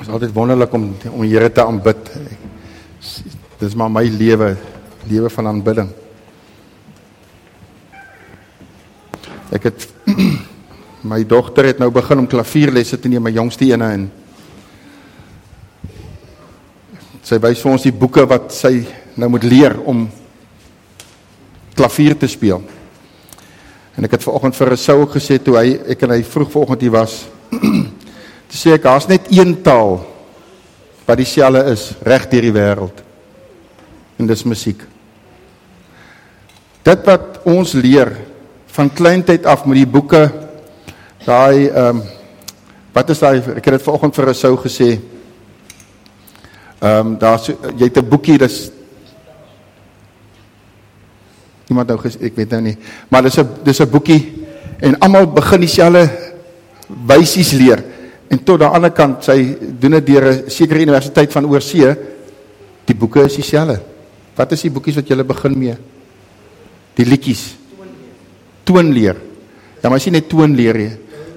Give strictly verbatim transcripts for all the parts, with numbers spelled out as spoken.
is altyd wonderlik om, om die Here te aanbid. Dit is maar my lewe, lewe van aanbidding. Ek het, my dogter het nou begin om klavierlesse te neem, my jongste ene, en sy wys vir ons die boeke wat sy nou moet leer om klavier te speel. En ek het vanoggend vir Rousseau ook gesê, toe hy, ek en hy vroeg vanoggend hier was, te sê ek, daar is net een taal, wat dieselfde is, reg deur die wêreld. En dis musiek. Dit wat ons leer, van kleintyd af met die boeke, daai, um, wat is daai, ek het dit vanoggend vir Rousseau gesê, um, daar so, jy het 'n boekie, dis, iemand nou gesê, ek weet nou nie, maar dis 'n dis 'n boekie, en almal begin dieselfde wysies leer, en tot aan die ander kant, sy doen dit deur 'n sekere universiteit van oorsee, die boeke is dieselfde. Wat is die boekies wat julle begin mee? Die liedjies. Toonleer. Ja, maar is nie net toonleer nie.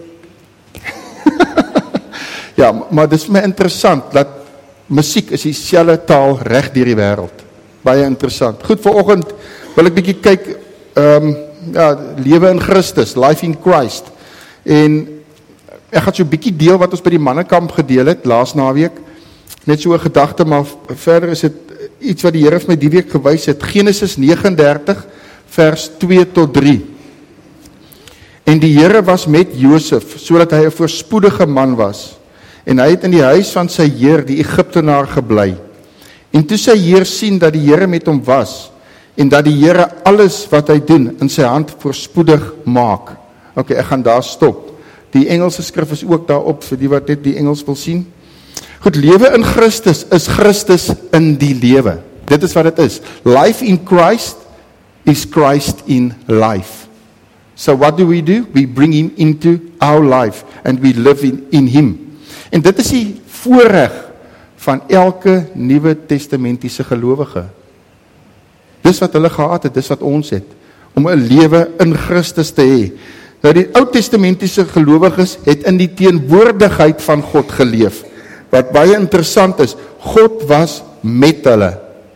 Ja, maar dit is my interessant, dat musiek is dieselfde taal reg deur die wêreld. Baie interessant. Goed, vanoggend wil ek bietjie kyk, um, ja, lewe in Christus, life in Christ. En ek gaan so 'n bietjie deel wat ons by die mannekamp gedeel het, laas naweek. Net so 'n gedagte, maar verder is dit iets wat die Here vir my die week gewys het. Genesis nege en dertig, vers twee tot drie. En die Here was met Josef, sodat hy 'n voorspoedige man was. En hy het in die huis van sy heer, die Egiptenaar, gebly. En toe sy heer sien dat die Here met hom was, en dat die Here alles wat hy doen, in sy hand voorspoedig maak. Ok, ek gaan daar stop. Die Engelse skrif is ook daarop, vir die wat net die Engels wil sien. Goed, lewe in Christus is Christus in die lewe. Dit is wat het is. Life in Christ is Christ in life. So what do we do? We bring him into our life and we live in, in him. En dit is die voorreg van elke Nuwe Testamentiese gelowige. Dis wat hulle gehad het, dis wat ons het, om 'n lewe in Christus te hê. Nou die Ou Testamentiese gelowiges het in die teenwoordigheid van God geleef. Wat baie interessant is, God was met hulle.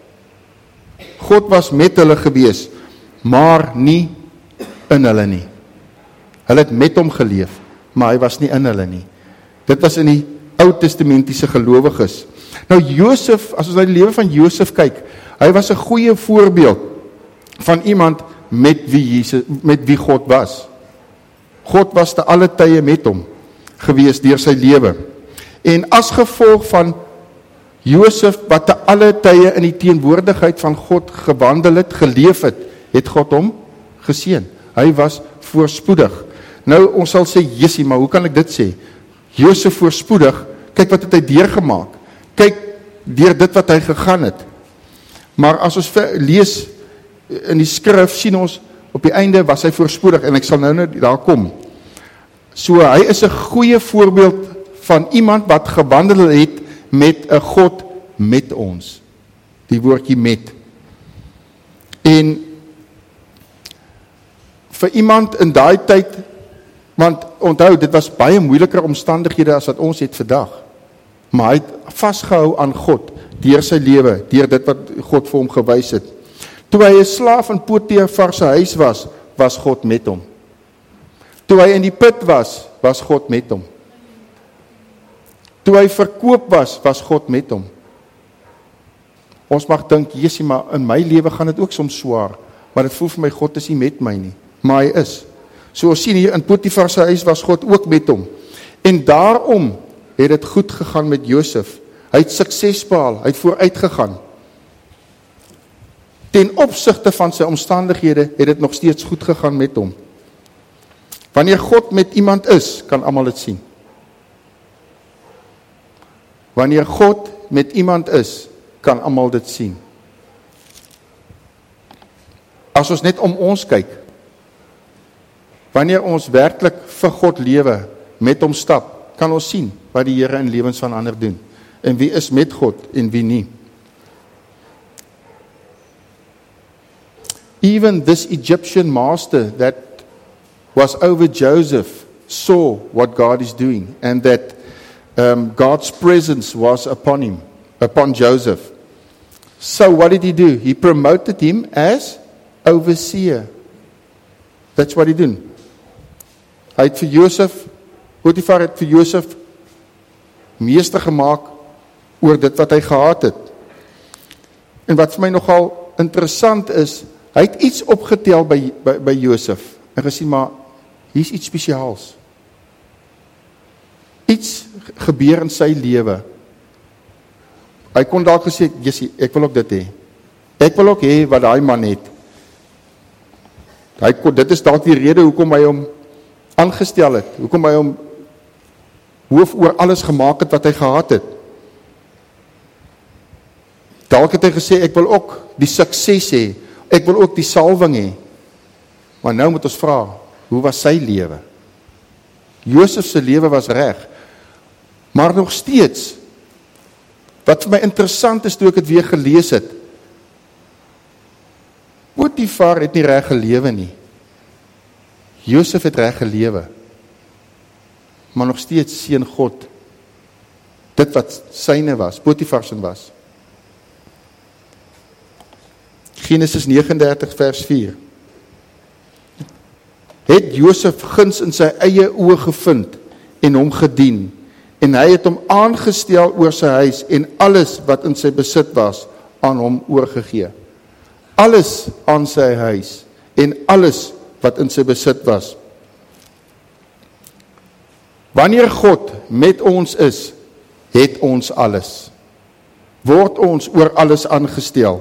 God was met hulle gewees, maar nie in hulle nie. Hulle het met hom geleef, maar hy was nie in hulle nie. Dit was in die Ou Testamentiese gelowiges. Nou Josef, as ons na die lewe van Josef kyk, hy was 'n goeie voorbeeld van iemand met wie Jesus, met wie God was. God was te alle tye met hom gewees deur sy lewe. En as gevolg van Josef, wat te alle tye in die teenwoordigheid van God gewandel het, geleef het, het God hom geseën. Hy was voorspoedig. Nou, ons sal sê, Jessie, maar hoe kan ek dit sê? Josef voorspoedig, kyk wat het hy deurgemaak. Kyk, deur dit wat hy gegaan het. Maar as ons lees in die skrif, sien ons, op die einde was hy voorspoedig, en ek sal nou nou daar kom. So, hy is 'n goeie voorbeeld van iemand wat gewandel het met 'n God met ons. Die woordjie met. En vir iemand in daai tyd, want onthou, dit was baie moeiliker omstandighede as wat ons het vandag. Maar hy het vasgehou aan God, deur sy lewe, deur dit wat God vir hom gewys het. Toe hy 'n slaaf in Potifar se huis was, was God met hom. Toe hy in die put was, was God met hom. Toe hy verkoop was, was God met hom. Ons mag dink, Jessie, maar in my lewe gaan dit ook soms swaar, maar dit voel vir my, God is nie met my nie, maar hy is. So ons sien hier, in Potifar se huis was God ook met hom. En daarom het dit goed gegaan met Josef. Hy het sukses behaal, hy het vooruit gegaan. Ten opsigte van sy omstandighede het dit nog steeds goed gegaan met hom. Wanneer God met iemand is, kan almal dit sien. Wanneer God met iemand is, kan almal dit sien. As ons net om ons kyk, wanneer ons werklik vir God lewe, met hom stap, kan ons sien wat die Here in lewens van ander doen. En wie is met God en wie nie. Even this Egyptian master that was over Joseph saw what God is doing, and that um, God's presence was upon him, upon Joseph. So what did he do? He promoted him as overseer. That's what he did. Hy het vir Josef, Potifar het vir Josef meester gemaak oor dit wat hy gehad het. En wat vir my nogal interessant is, hy het iets opgetel by, by, by Josef, en gesê, maar hier is iets spesiaals. Iets gebeur in sy lewe. Hy kon dalk gesê, Jessie, ek wil ook dit hê. Ek wil ook hê wat daai man het. Hy kon, dit is dalk die rede hoekom hy hom aangestel het, hoekom hy hom hoof oor alles gemaak het wat hy gehad het. Dalk het hy gesê, ek wil ook die sukses hê, ek wil ook die salwing hê. Maar nou moet ons vra, hoe was sy lewe? Josef se lewe was reg, maar nog steeds, wat vir my interessant is toe ek het weer gelees het, Potifar het nie reg gelewe nie. Josef het reg gelewe, maar nog steeds seën God dit wat syne was, Potifar se was. Genesis negenendertig vers vier. Het Josef guns in sy eie oë gevind en hom gedien, en hy het hom aangestel oor sy huis en alles wat in sy besit was aan hom oorgegee. Alles aan sy huis en alles wat in sy besit was. Wanneer God met ons is, het ons alles. Word ons oor alles aangestel.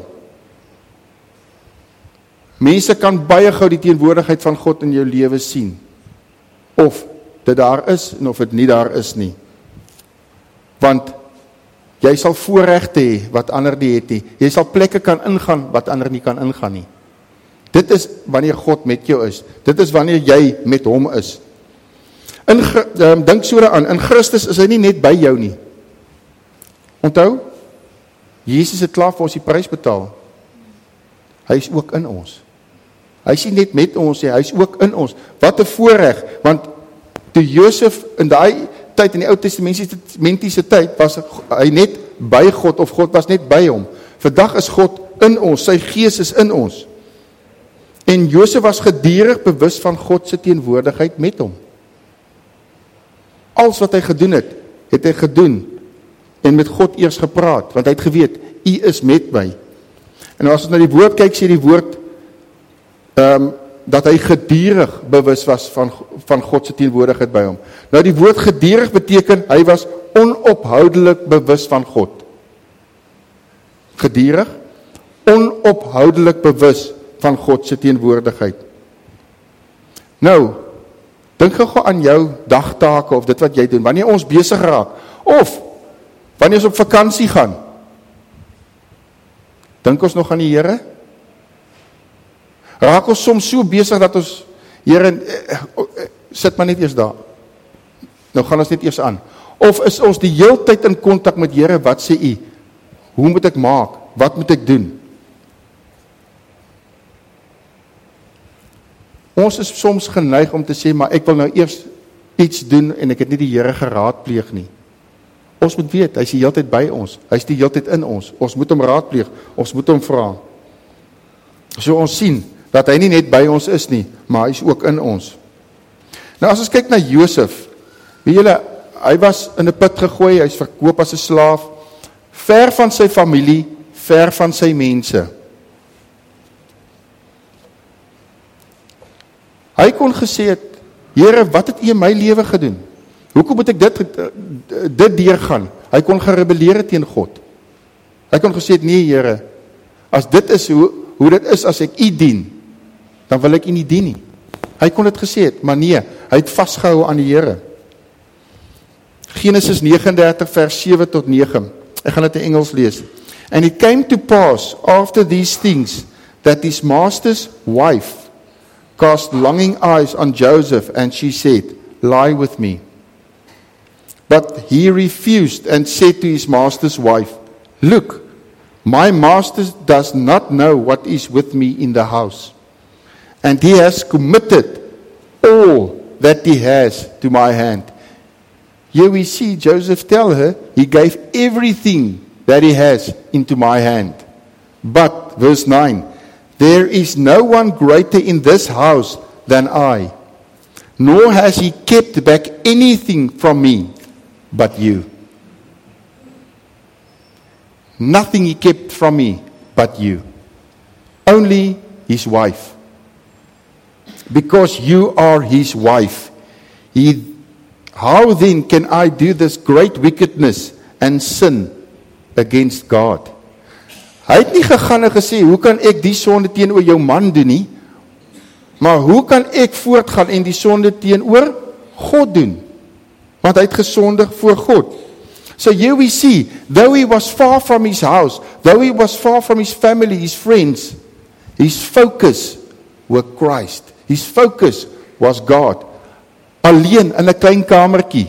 Mense kan baie gou die teenwoordigheid van God in jou lewe sien. Of dit daar is en of dit nie daar is nie. Want jy sal voorregte hê wat ander nie het nie. Jy sal plekke kan ingaan wat ander nie kan ingaan nie. Dit is wanneer God met jou is. Dit is wanneer jy met hom is. In, um, dink so daaraan, in Christus is hy nie net by jou nie. Onthou, Jesus het klaar vir ons die prys betaal. Hy is ook in ons. Hy is nie net met ons, hy is ook in ons. Wat 'n voorreg, want toe Josef in daai tyd, in die Ou Testamentiese tyd, was hy net by God, of God was net by hom. Vandag is God in ons, sy gees is in ons. En Josef was gedurig bewus van God se teenwoordigheid met hom. Alles wat hy gedoen het, het hy gedoen, en met God eers gepraat, want hy het geweet, U is met my. En as ons na die woord kyk, sê die woord, um, dat hy gedurig bewus was van, van God se teenwoordigheid by hom. Nou die woord gedurig beteken, hy was onophoudelik bewus van God. Gedurig, onophoudelik bewus van God se teenwoordigheid. Nou, dink gou aan jou dagtake, of dit wat jy doen, wanneer ons besig raak, of wanneer ons op vakansie gaan, dink ons nog aan die Here? Raak ons soms so besig dat ons, Here, eh, eh, sit maar net eers daar. Nou gaan ons net eers aan. Of is ons die hele tyd in kontak met Here, wat sê U? Hoe moet ek maak? Wat moet ek doen? Ons is soms geneig om te sê, maar ek wil nou eers iets doen en ek het nie die Here geraadpleeg nie. Ons moet weet, hy is die hele tyd by ons. Hy is die hele tyd in ons. Ons moet hom raadpleeg. Ons moet hom vra. So ons sien dat hy nie net by ons is nie, maar hy is ook in ons. Nou as ons kyk na Josef, weet julle, hy was in 'n put gegooi, hy is verkoop as 'n slaaf, ver van sy familie, ver van sy mense. Hy kon gesê het, Here, wat het U in my lewe gedoen? Hoekom moet ek dit, dit deurgaan? Hy kon gerebelleer teen God. Hy kon gesê het, nee Here, as dit is hoe, hoe dit is as ek U dien, dan wil ek U nie dien nie. Hy kon dit gesê het, maar nee, hy het vasgehou aan die Here. Genesis negenendertig vers sewe tot nege. Ek gaan dit in Engels lees. And it came to pass after these things that his master's wife cast longing eyes on Joseph, and she said, lie with me. But he refused and said to his master's wife, look, my master does not know what is with me in the house, and he has committed all that he has to my hand. Here we see Joseph tell her, he gave everything that he has into my hand. But, verse nine, there is no one greater in this house than I, nor has he kept back anything from me but you. Nothing he kept from me but you. Only his wife. Because you are his wife. He, how then can I do this great wickedness and sin against God? Hy het nie gegaan en gesê, hoe kan ek die sonde teenoor jou man doen nie? Maar hoe kan ek voortgaan en die sonde teenoor God doen? Want hy het gesondig voor God. So here we see, though he was far from his house, though he was far from his family, his friends, his focus was Christ. His focus was God. Alleen in 'n klein kamertjie.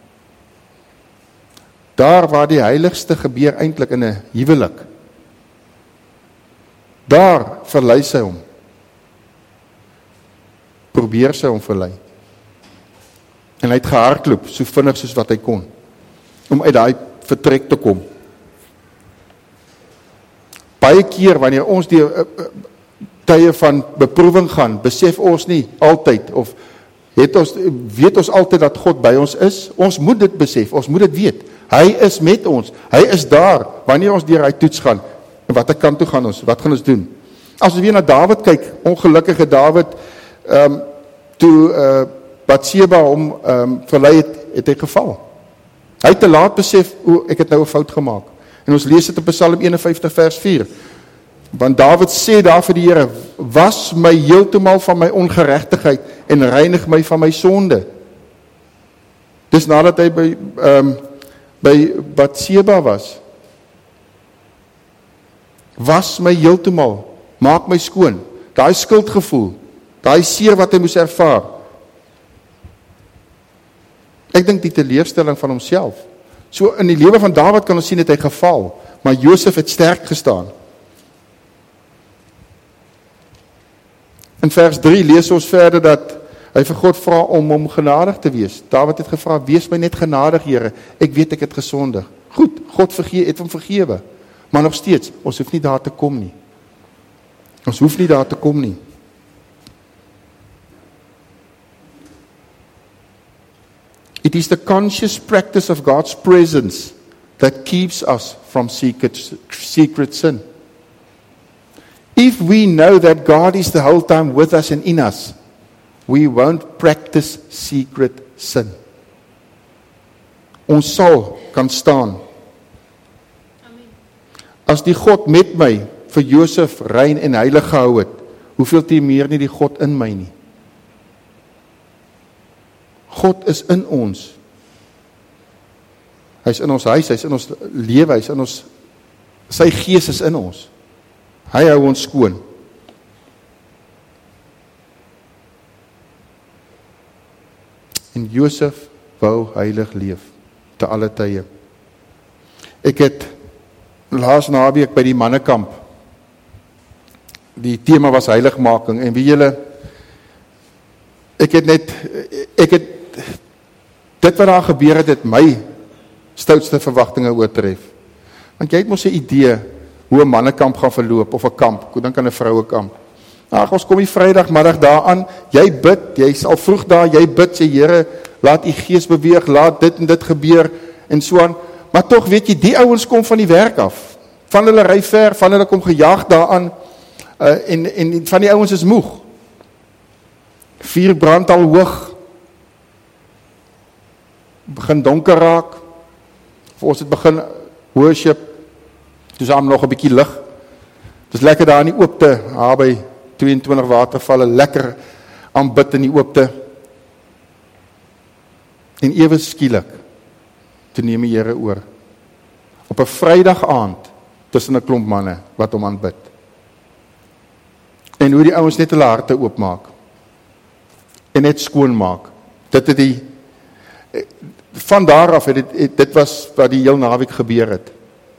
Daar waar die heiligste gebeur eintlik in 'n huwelik. Daar verlei sy hom. Probeer sy hom verlei. En hy het gehardloop, so vinnig soos wat hy kon, om uit daai vertrek te kom. Baie keer, wanneer ons die uh, uh, tye van beproewing gaan, besef ons nie altyd, of het ons, weet ons altyd dat God by ons is. Ons moet dit besef, ons moet dit weet. Hy is met ons, hy is daar, wanneer ons deur hy toets gaan. En wat kant toe gaan ons? Wat gaan ons doen? As ons weer na Dawid kyk, ongelukkige Dawid, um, toe uh, Batseba hom um, verlei het, het hy geval. Hy het te laat besef, o, ek het nou 'n fout gemaak. En ons lees dit in Psalm eenenvyftig vers vier. Want Dawid sê daar vir die Here, was my heeltemal van my ongeregtigheid en reinig my van my sonde. Dis nadat hy by, um, by Batseba was. Was my heeltemal, maak my skoon. Daai skuldgevoel, daai seer wat hy moes ervaar. Ek dink die teleurstelling van homself. So in die lewe van Dawid kan ons sien dat hy geval, maar Josef het sterk gestaan. In vers drie lees ons verder dat hy vir God vra om hom genadig te wees. Dawid het gevra, wees my net genadig, Here. Ek weet ek het gesondig. Goed, God vergewe, het hom vergewe. Maar nog steeds, ons hoef nie daar te kom nie. Ons hoef nie daar te kom nie. It is the conscious practice of God's presence that keeps us from secret, secret sin. If we know that God is the whole time with us and in us, we won't practice secret sin. Ons sal kan staan. As die God met my vir Josef rein en heilig gehou het, hoeveel te meer nie die God in my nie. God is in ons. Hy is in ons huis, hy is in ons lewe, hy is in ons, sy gees is in ons. Hy hou ons skoon. En Josef wou heilig leef, te alle tye. Ek het laas naweek by die mannekamp, die tema was heiligmaking, en wie julle, ek het net, ek het, dit wat daar gebeur het, het my stoutste verwagtinge oortref. Want jy het mos 'n idee, hoe 'n mannekamp gaan verloop, of 'n kamp, ek dink aan 'n vrouekamp. Ag, ons kom die Vrydagmiddag daaraan, jy bid, jy is al vroeg daar, jy bid, sê Here, laat u gees beweeg, laat dit en dit gebeur, en so aan. Maar tog weet jy, die ouens kom van die werk af, van hulle ry ver, van hulle kom gejaag daaraan, uh, en, en van die ouens is moeg. Vuur brand al hoog, begin donker raak, vir ons het begin worship, toe saam nog 'n bietjie lig. Dis lekker daar in die oopte, daar by twee en twintig watervalle, lekker aanbid in die oopte. En ewe skielik, toe neem die Here oor. Op 'n Vrydag aand, tussen 'n klomp manne, wat hom aanbid. En hoe die ouens net hulle harte oopmaak. En net skoon maak. Dit het die, van daar af, het dit, het, dit was wat die heel naweek gebeur het.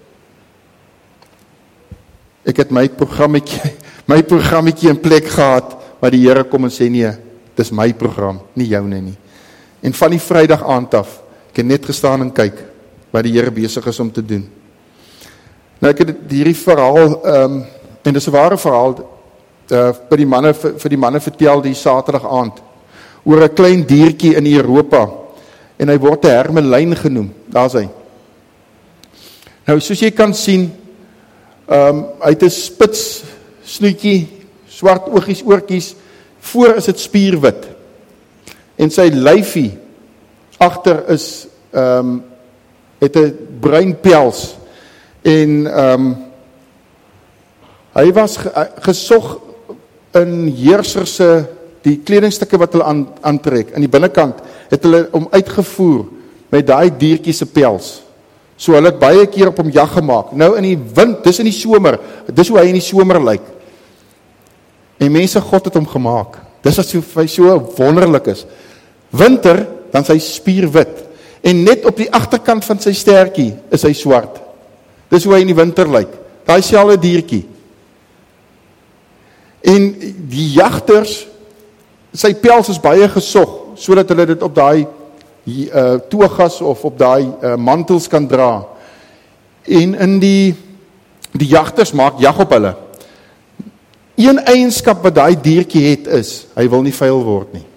Ek het my programmetjie, my programmetjie in plek gehad, waar die Here kom en sê, nee, dis my program, nie joune nie. En van die Vrydag aand af, Ek het net gestaan en kyk wat die Here besig is om te doen. Nou ek het hierdie verhaal, um, en dis 'n ware verhaal, uh, vir die manne, vir, vir die manne vertel die Saterdag aand, oor 'n klein diertjie in Europa, en hy word 'n hermelyn genoem, daar is hy. Nou, soos jy kan sien, um, hy het 'n spits snoetjie, swart oogies, oortjies, voor is dit spierwit, en sy lyfie, agter is, um, het 'n bruin pels, en um, hy was ge, gesog in heersers se, die kledingstukke wat hulle aan, aantrek, in die binnekant, het hulle om uitgevoer, met daai diertjie se pels, so hulle het baie keer op hom jag gemaak, nou in die wind, dis in die somer, dis hoe hy in die somer lyk, en mense, God het hom gemaak, dis as hy so wonderlik is, winter, dan sy spierwit, en net op die agterkant van sy stertjie, is hy swart, dis hoe hy in die winter lyk, daai selfde diertjie, en die jagters, sy pels is baie gesog, sodat hulle dit op daai uh, togas of op daai uh, mantels kan dra, en in die, die jagters maak jag op hulle, een eienskap wat daai diertjie het is, hy wil nie vuil word nie.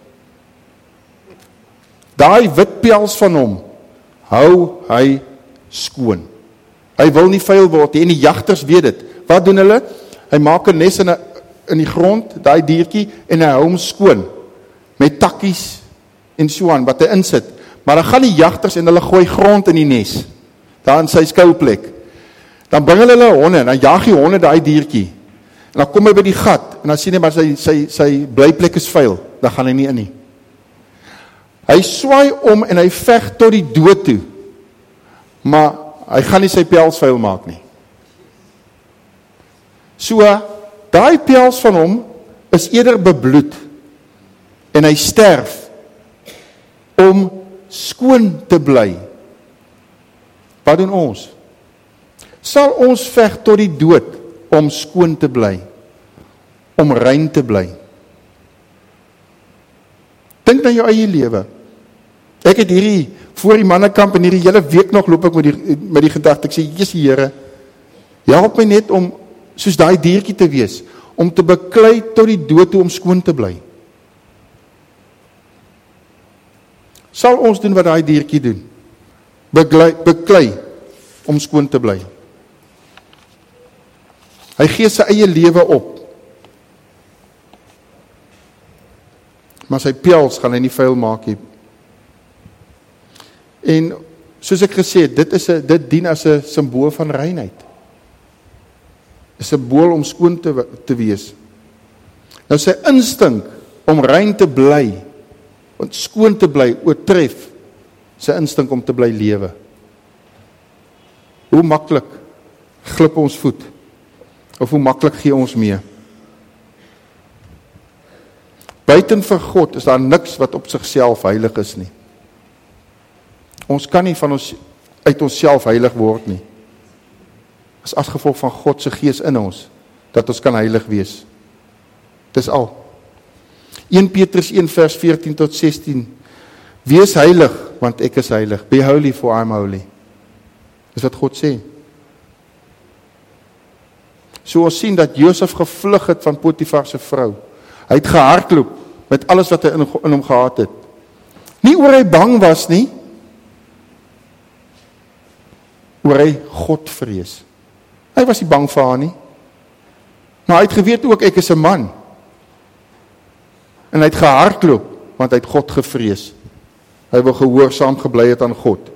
Daai wit pels van hom, hou hy skoon. Hy wil nie vuil word nie, en die jagters weet dit. Wat doen hulle? Hy maak 'n nes in, a, in die grond, daai diertjie, en hy hou hom skoon, met takkies en so aan, wat hy insit. Maar dan gaan die jagters en hulle gooi grond in die nes, daar in sy skouplek. Dan bring hulle hulle honde, en dan jaag die honde daai diertjie. En dan kom hy by die gat, en dan sien hy maar sy, sy, sy blyplek is vuil, dan gaan hy nie in nie. Hy swaai om en hy veg tot die dood toe, maar hy gaan nie sy pels vuil maak nie. So, daai pels van hom is eerder bebloed, en hy sterf om skoon te bly. Wat doen ons? Sal ons veg tot die dood om skoon te bly, om rein te bly? Dink na jou eie lewe. Ek het hierdie, voor die mannekamp en hierdie hele week nog loop ek met die, met die gedagte, ek sê, Jesus Here, help my net om, soos daai diertjie te wees, om te beklei tot die dood toe om skoon te bly. Sal ons doen wat daai diertjie doen? Beklei, beklei om skoon te bly. Hy gee sy eie lewe op. Maar sy pels gaan hy nie vuil maak nie. En soos ek gesê het, dit, is a, dit dien as 'n simbool van reinheid. 'n Simbool om skoon te, te wees. Nou sy instink om rein te bly, om skoon te bly, oortref sy instink om te bly lewe. Hoe maklik glip ons voet? Of hoe maklik gee ons mee? Buiten vir God is daar niks wat op sigself heilig is nie. Ons kan nie van ons, uit onsself heilig word nie. As as gevolg van God se gees in ons, dat ons kan heilig wees. Dis al. Eerste Petrus een vers veertien tot sestien. Wees heilig, want ek is heilig. Be holy, for I am holy. Dis wat God sê. So ons sien dat Josef gevlug het van Potifar se vrou. Hy het gehardloop met alles wat hy in, in hom gehad het. Nie oor hy bang was nie, oor hy God vrees. Hy was nie bang vir haar nie. Maar hy het geweet ook, ek is 'n man. En hy het gehardloop, want hy het God gevrees. Hy wil gehoorsaam gebly het aan God.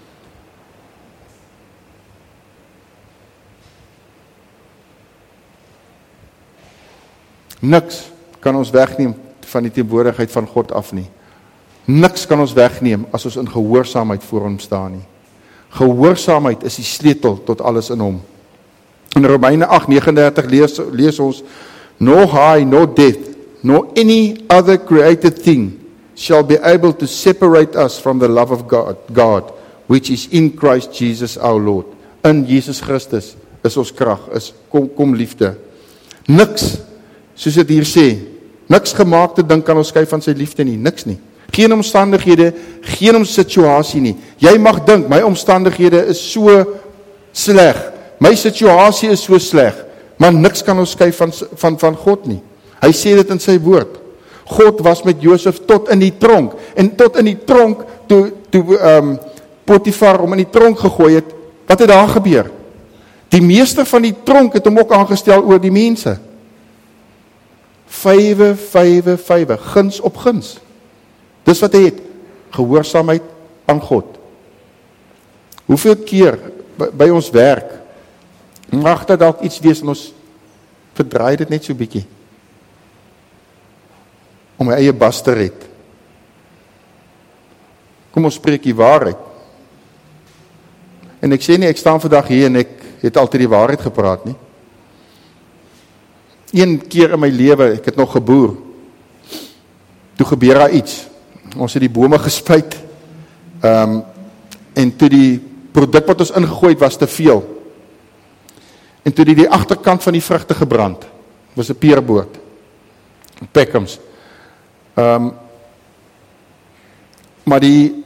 Niks kan ons wegneem van die teenwoordigheid van God af nie. Niks kan ons wegneem as ons in gehoorsaamheid voor hom staan nie. Gehoorsaamheid is die sleutel tot alles in hom. In Romeine agt negenendertig lees, lees ons, no high, no depth, nor any other created thing shall be able to separate us from the love of God, God, which is in Christ Jesus our Lord. In Jesus Christus is ons krag, is kom, kom liefde. Niks, soos dit hier sê, niks gemaakte ding kan ons skei van sy liefde nie, niks nie. Geen omstandighede, geen situasie nie. Jy mag dink, my omstandighede is so sleg, my situasie is so sleg, maar niks kan ons skei van, van, van God nie. Hy sê dit in sy woord. God was met Josef tot in die tronk, en tot in die tronk, toe, toe um, Potifar om in die tronk gegooi het, wat het daar gebeur? Die meester van die tronk het hom ook aangestel oor die mense. Vywe, vywe, vywe, guns op guns. Dis wat hy het, gehoorsaamheid aan God. Hoeveel keer by, by ons werk, mag dit dalk iets wees en ons verdraai dit net so bietjie, om my eie bas te red. Kom ons spreek die waarheid. En ek sê nie, ek staan vandag hier en ek het altyd die waarheid gepraat nie. Een keer in my lewe, ek het nog geboer, toe gebeur daar iets. Ons het die bome gespuit, um, en toe die produk wat ons ingegooi het, was te veel. En toe die, die agterkant van die vrugte gebrand, was 'n peerboord, Peckhams. Um, maar die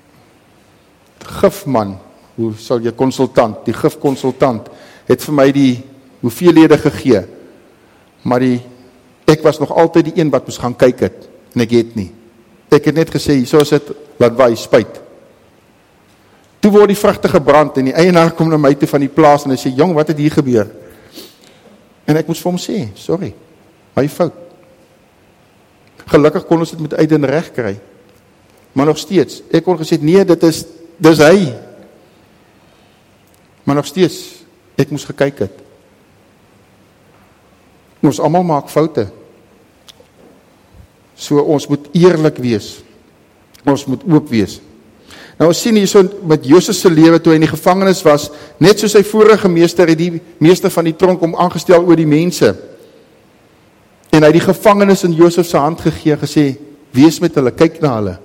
gifman, hoe sal jy konsultant, die gifkonsultant, het vir my die hoeveelhede gegee, maar die, ek was nog altyd die een wat moes gaan kyk het, en ek het nie. Ek het net gesê, so is het, laat waai, spuit. Toe word die vrugte gebrand, en die eienaar kom na my toe van die plaas, en hy sê, jong, wat het hier gebeur? En ek moes vir hom sê, sorry, my fout. Gelukkig kon ons dit met uit en reg kry, maar nog steeds, ek kon gesê, nee, dit is, dis hy, maar nog steeds, ek moes gekyk het. Ons almal maak foute, so ons moet eerlik wees, ons moet oop wees. Nou ons sien hier so met Josef se lewe, toe hy in die gevangenis was, net soos sy vorige meester, het die meester van die tronk om aangestel oor die mense, en hy die gevangenis in Josef se hand gegee, gesê, wees met hulle, kyk na hulle.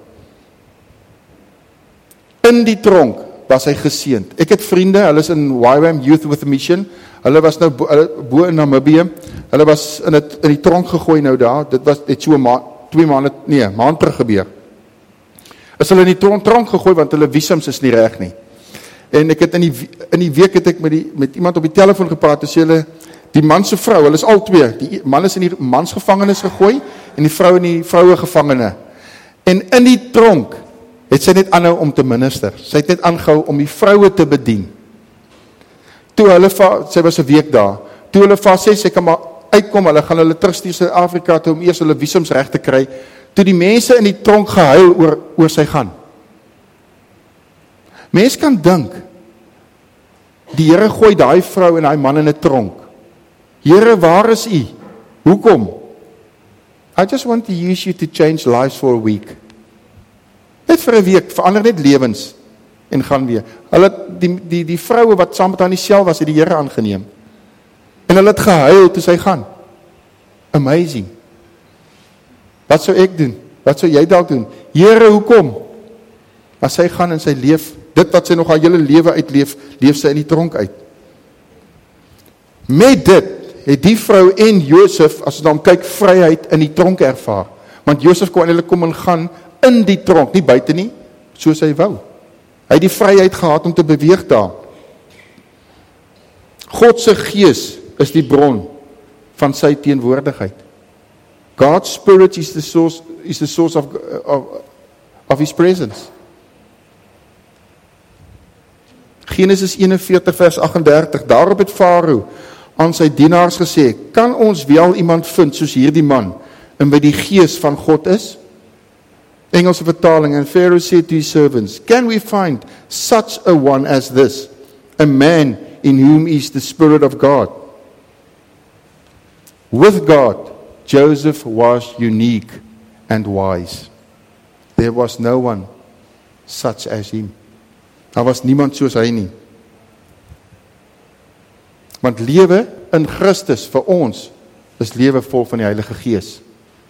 In die tronk was hy geseënd. Ek het vriende, hulle is in Y W A M Youth with a Mission, hulle was nou bo, hulle, bo in Namibië, hulle was in, het, in die tronk gegooi nou daar, dit was het so ma, twee maande, nee, maand terug gebeur. Is hulle in die tronk, tronk gegooi, want hulle visums is nie reg nie. En ek het in die, in die week het ek met, die, met iemand op die telefoon gepraat, dus hulle, die man se vrou, hulle is al twee, die man is in die mansgevangenis gegooi, en die vrou in die vroue gevangene. En in die tronk, het sy net aanhou om te minister, sy het net aangehou om die vroue te bedien. Toe hulle, sy was 'n week daar, toe hulle vas sê, sy kan maar uitkom, hulle gaan hulle terugstuur Suid-Afrika toe om eers hulle visums reg te kry, toe die mense in die tronk gehuil oor, oor sy gaan. Mens kan dink, die Here gooi daai vrou en daai man in 'n tronk. Here, waar is u? Hoekom? I just want to use you to change lives for a week. Net vir 'n week, verander net lewens en gaan weer. Hulle die die die vroue wat saam met aan die sel was, het die Here aangeneem. En hulle het gehuil toe sy gaan. Amazing. Wat sou ek doen? Wat sou jy dalk doen? Here, hoekom? As sy gaan en sy leef, dit wat sy nog haar hele lewe uitleef, leef sy in die tronk uit. Met dit het die vrou en Josef, as ons dan kyk, vryheid in die tronk ervaar. Want Josef kon eintlik kom en gaan in die tronk, nie buite nie, soos hy wou. Hy het die vryheid gehad om te beweeg daar. God se gees is die bron van sy teenwoordigheid. God's Spirit is the source, is the source of, of, of His presence. Genesis eenenveertig vers agt en dertig, daarop het Farao aan sy dienaars gesê, kan ons wel iemand vind soos hierdie man, en by die gees van God is? Engelse vertaling, and Pharaoh said to his servants, can we find such a one as this, a man in whom is the Spirit of God? With God, Joseph was unique and wise. There was no one such as him. Daar was niemand soos hy nie. Want lewe in Christus vir ons is lewe vol van die Heilige Gees.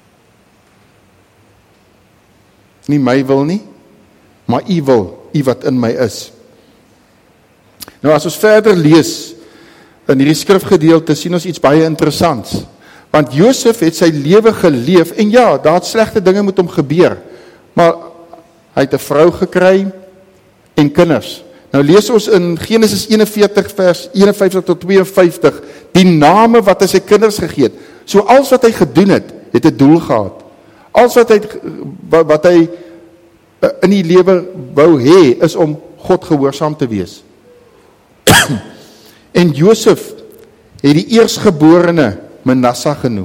Nie my wil nie, maar u wil, u wat in my is. Nou as ons verder lees in hierdie skrifgedeelte, sien ons iets baie interessants. Want Josef het sy lewe geleef, en ja, daar het slegte dinge met hom gebeur, Maar hy het 'n vrou gekry en kinders. Nou lees ons in Genesis eenenveertig vers eenenvyftig tot tweeënvyftig die name wat hy sy kinders gegee het. So alles wat hy gedoen het, het 'n doel gehad. Alles wat hy wat hy in die lewe wou hê is om God gehoorsaam te wees. En Josef het die eerstgeborene Manasse genoem.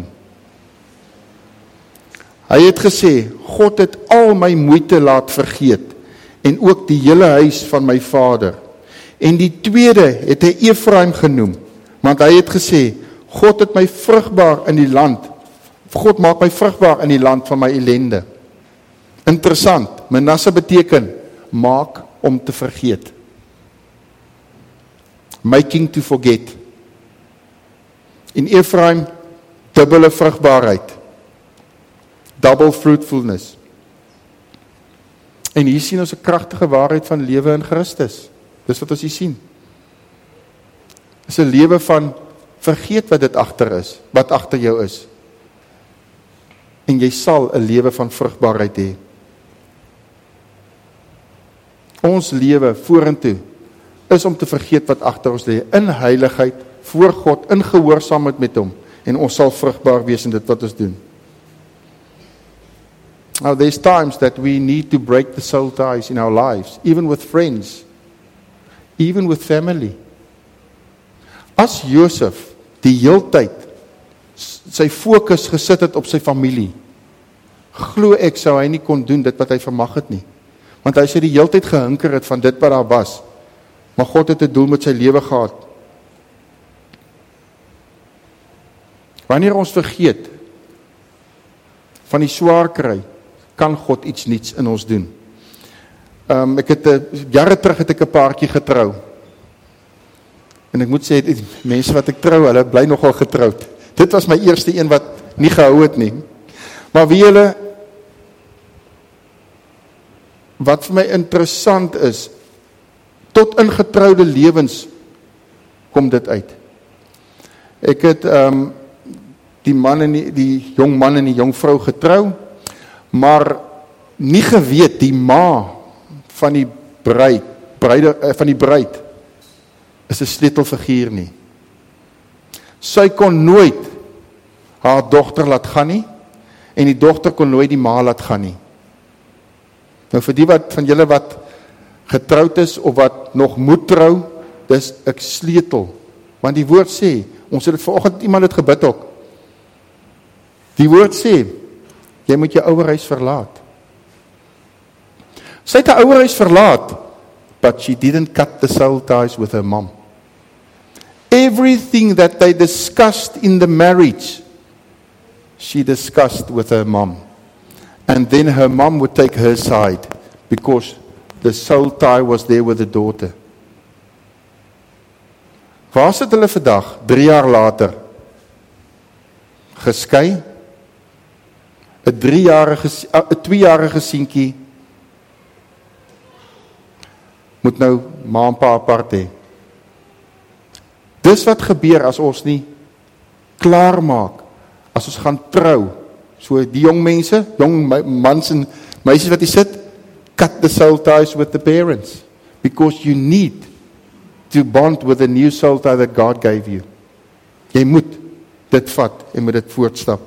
Hy het gesê, God het al my moeite laat vergeet en ook die hele huis van my vader. En die tweede het hy Efraim genoem, want hy het gesê, God het my vrugbaar in die land, God maak my vrugbaar in die land van my ellende. Interessant, Manasse beteken, maak om te vergeet. Making to forget. In Efraim, dubbele vrugbaarheid. Double fruitfulness. En hier sien ons 'n kragtige waarheid van lewe in Christus. Dis wat ons hier sien. Dis 'n lewe van vergeet wat dit agter is, wat agter jou is. En jy sal 'n lewe van vrugbaarheid hê. Ons lewe vorentoe is om te vergeet wat agter ons lê, in heiligheid, voor God, in gehoorsaamheid met hom, en ons sal vrugbaar wees in dit wat ons doen. Now there's times that we need to break the soul ties in our lives, even with friends, even with family. As Josef die heeltyd sy fokus gesit het op sy familie, glo ek sou hy nie kon doen dit wat hy vermag het nie. Want hy sê die heeltyd gehinker het van dit wat daar was. Maar God het 'n doel met sy lewe gehad. Wanneer ons vergeet van die swaar kry, kan God iets niets in ons doen. Um, ek het, uh, jare terug het ek 'n paartjie getrou. En ek moet sê, die mense wat ek trou, hulle bly nogal getroud. Dit was my eerste een wat nie gehou het nie. Maar wie julle, wat vir my interessant is, tot in getroude lewens kom dit uit. Ek het um, die man en die, die jong man en die jong vrou getrou, maar nie geweet die ma van die bruid, bruide, van die bruid is 'n sleutelfiguur nie. Sy kon nooit haar dogter laat gaan nie, en die dogter kon nooit die ma laat gaan nie. Nou vir die wat van julle wat getroud is of wat nog moet trou, dis 'n sleutel. Want die woord sê, ons het dit vanoggend iemand het gebid ook. Die woord sê, jy moet jou ouerhuis verlaat. Sy het haar ouerhuis verlaat, but she didn't cut the soul ties with her mom. Everything that they discussed in the marriage, she discussed with her mom. And then her mom would take her side, because the soul tie was there with the daughter. Waar sit hulle vandag, drie jaar later? Geskei? 'n driejarige, 'n tweejarige seentjie moet nou ma en pa apart hê. Dis wat gebeur as ons nie klaar maak, as ons gaan trou. So die jong mense, jong mans en meisies wat hier sit, cut the soul ties with the parents, because you need to bond with the new soul tie that God gave you. Jy moet dit vat en moet dit voortstap.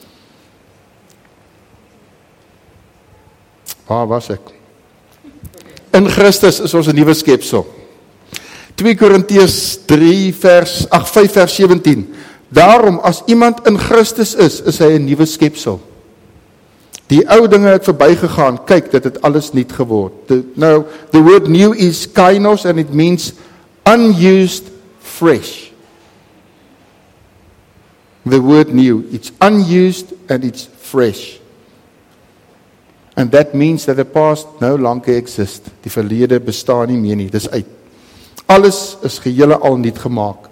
Waar was ek? In Christus is ons 'n nuwe skepsel. twee Korintiërs drie vers ag vyf vers sewentien. Daarom as iemand in Christus is, is hy 'n nuwe skepsel. Die ou dinge het verbygegaan. Kyk, dit het alles nuut geword. The, now, the word new is kainos and it means unused fresh. The word new, it's unused and it's fresh. And that means that the past no longer exists. Die verlede bestaan nie meer nie, dis uit. Alles is gehele al nuut gemaak.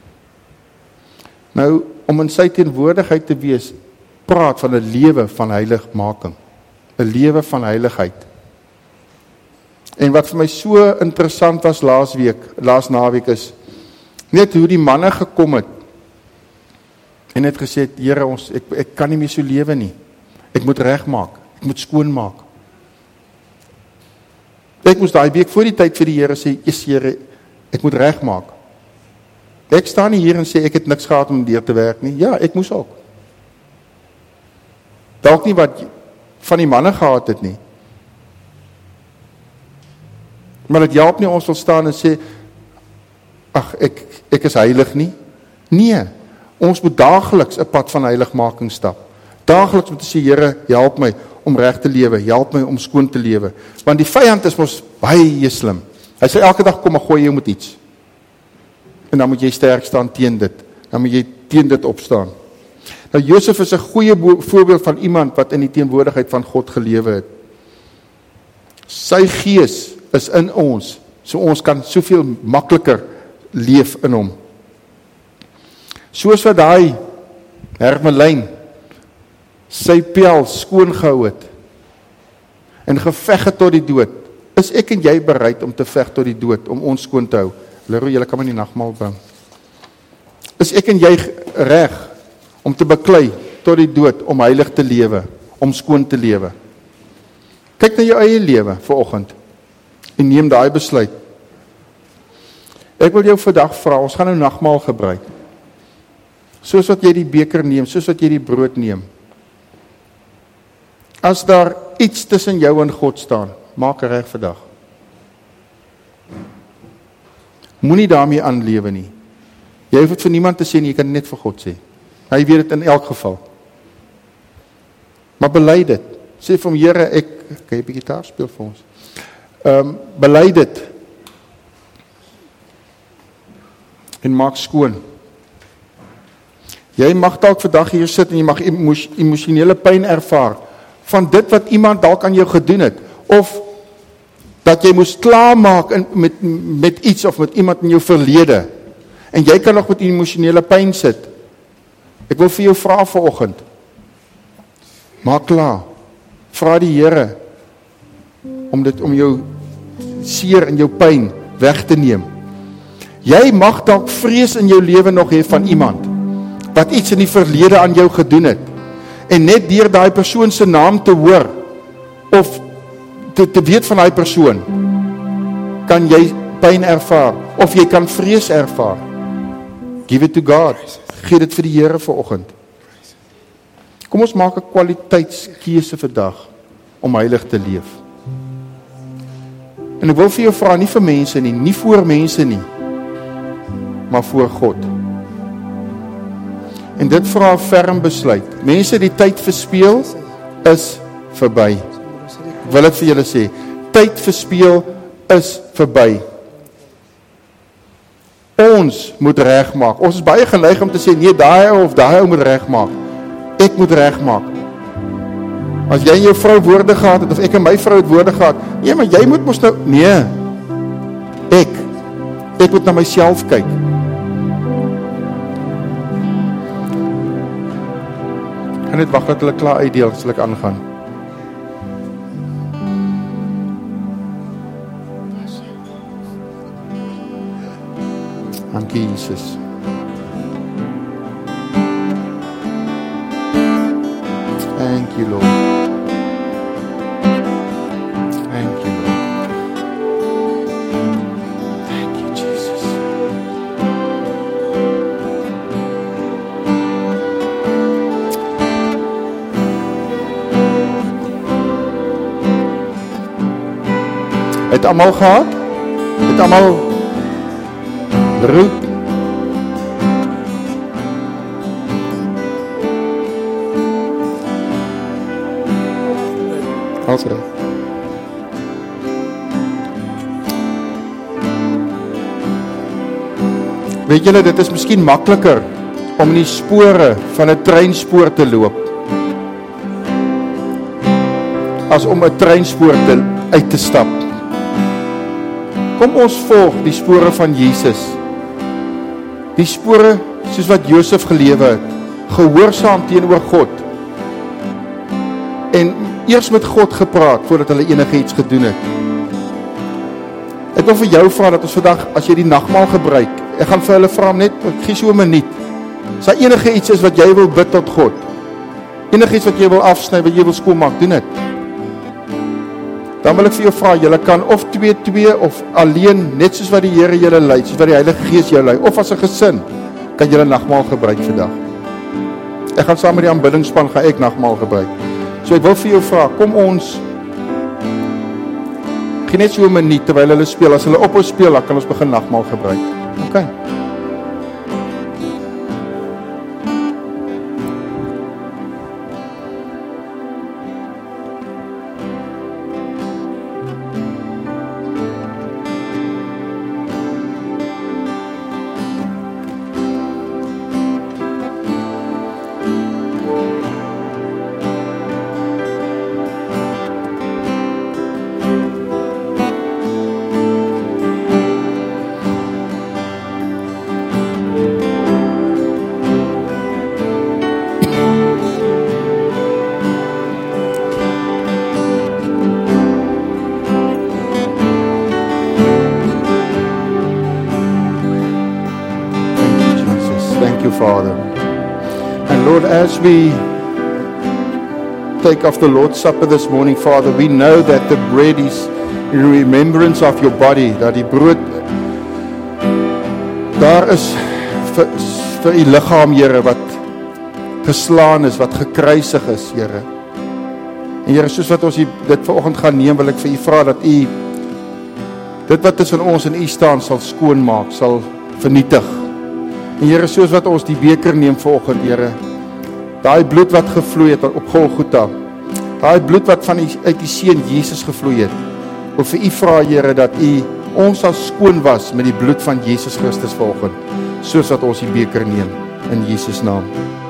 Nou, om in sy teenwoordigheid te wees, praat van 'n lewe van heiligmaking. 'n Lewe van heiligheid. En wat vir my so interessant was laas week, laas naweek is, net hoe die manne gekom het, en het gesê, Here, ons, ek, ek kan nie meer so lewe nie. Ek moet regmaak. Ek moet skoonmaak. Ek moes daai week voor die tyd vir die Here sê, "Jesus Here, ek moet regmaak." Ek staan nie hier en sê ek het niks gehad om deur te werk nie. Ja, ek moes ook. Dalk nie wat van die manne gehad het nie. Maar dit help nie ons wil staan en sê, ag, ek, ek is heilig nie. Nee, ons moet daagliks 'n pad van heiligmaking stap. Daagliks moet ons sê, Here, help my om reg te lewe, help my om skoon te lewe. Want die vyand is mos baie slim. Hy sê elke dag, kom maar gooi jou met iets. En dan moet jy sterk staan teen dit. Dan moet jy teen dit opstaan. Nou, Josef is 'n goeie voorbeeld van iemand wat in die teenwoordigheid van God gelewe het. Sy gees is in ons, so ons kan soveel makliker leef in hom. Soos wat daai Hermelyn sy pel skoon gehou het en geveg het tot die dood, is ek en jy bereid om te veg tot die dood, om ons skoon te hou? Leroy, julle kan my nie nagmaal bring. Is ek en jy reg om te beklei tot die dood, om heilig te lewe, om skoon te lewe? Kyk na jou eie lewe vanoggend en neem daai besluit. Ek wil jou vandag vra, ons gaan nou nagmaal gebruik. Soos wat jy die beker neem, soos wat jy die brood neem. As daar iets tussen jou en God staan, maak reg vandag. Moenie daarmee aanlewe nie. Jy hoef dit vir niemand te sê nie, jy kan net vir God sê. Hy weet dit in elk geval. Maar bely dit. Sê vir hom, Here, ek kan jy 'n bietjie gitaar speel vir ons. Ehm um, bely dit. En maak skoon. Jy mag dalk vandag hier sit en jy mag emos, emosionele pyn ervaar van dit wat iemand dalk aan jou gedoen het, of dat jy moes klaarmaak in, met, met iets of met iemand in jou verlede, en jy kan nog met emosionele pyn sit. Ek wil vir jou vra vanoggend, maak klaar, vra die Here om dit om jou seer en jou pyn weg te neem. Jy mag dalk vrees in jou lewe nog hê van iemand wat iets in die verlede aan jou gedoen het, en net deur daai persoon se naam te hoor of te, te weet van daai persoon, kan jy pyn ervaar of jy kan vrees ervaar. Give it to God. Gee dit vir die Here vanoggend. Kom ons maak 'n kwaliteitskeuse vandag om heilig te leef. En ek wil vir jou vra, nie vir mense nie, nie voor mense nie, maar voor God. En dit vra 'n ferm besluit. Mense die tyd verspeel is verby. Ek wil dit vir julle sê, tyd verspeel is verby. Ons moet regmaak. Ons is baie geneig om te sê, nee, daai ou of daai ou moet regmaak. Ek moet regmaak. As jy en jou vrou woorde gehad het, of ek en my vrou het woorde gehad, nee, maar jy moet mos nou, nee, ek, ek moet na myself kyk. Ek kan net wag dat hulle klaar uitdeel, sal ek aangaan. Dankie Jesus. Thank you Lord. Thank you Lord. Thank you Jesus. Het almal gehad? Het almal roep? Als reg. Weet julle, dit is miskien makliker om in die spore van 'n treinspoor te loop as om 'n treinspoor te, uit te stap. Kom ons volg die spore van Jesus. Die spore soos wat Josef gelewe het, gehoorsaam teenoor God. En eers met God gepraat voordat hulle enige iets gedoen het. Ek wil vir jou vra dat ons vandag, as jy die nagmaal gebruik, ek gaan vir hulle vra net, ek gee so 'n minuut. As daar enige iets is wat jy wil bid tot God, enige iets wat jy wil afsny, wat jy wil skoonmaak, doen dit. Dan wil ek vir jou vra, julle kan of twee twee of alleen, net soos wat die Here julle lei, soos wat die Heilige Gees jou lei, of as 'n gesin, kan julle nagmaal gebruik vandag. Ek gaan saam met die aanbiddingsspan gaan ek nagmaal gebruik. So ek wil vir jou vra, kom ons gee net so 'n minuut terwyl hulle speel. As hulle ophou speel, dan kan ons begin nagmaal gebruik. OK. Father. And Lord, as we take off the Lord's Supper this morning, Father, we know that the bread is in remembrance of your body, dat die brood daar is vir, vir die liggaam, Here, wat geslaan is, wat gekruisig is, Here. En Here, soos wat ons die, dit vanoggend gaan neem, wil ek vir u vra dat u dit wat tussen ons en u staan sal skoonmaak, sal vernietig. En Here, soos wat ons die beker neem vanoggend, Here, daai bloed wat gevloei het op Golgotha, daai bloed wat van die, uit die Seun Jesus gevloei het, wil vir u vra, Here, dat u ons sal skoon was met die bloed van Jesus Christus vanoggend, soos wat ons die beker neem, in Jesus naam.